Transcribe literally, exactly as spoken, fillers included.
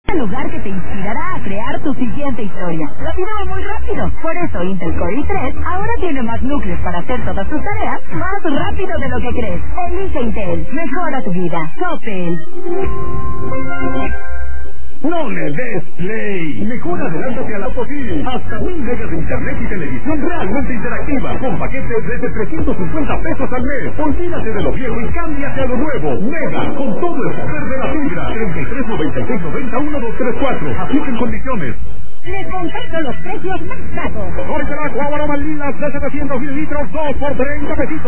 El lugar que te inspirará a crear tu siguiente historia. La vida va muy rápido. Por eso Intel Core i tres ahora tiene más núcleos para hacer todas tus tareas más rápido de lo que crees. Elige Intel. Mejora tu vida. Coppel. No le des play. Mejor adelántate a la posible. Hasta mil megas de internet y televisión realmente interactiva. Con paquetes desde trescientos cincuenta pesos al mes. Olvídate de lo viejo y cámbiate a lo nuevo. Mega, con todo el poder de la fibra. treinta y tres, noventa y seis, noventa, uno, dos, tres, cuatro. Apliquen condiciones. Les compenso los precios más bajos. Porque la Coca-Cola Malvinas de setecientos mililitros, dos por treinta pesitos.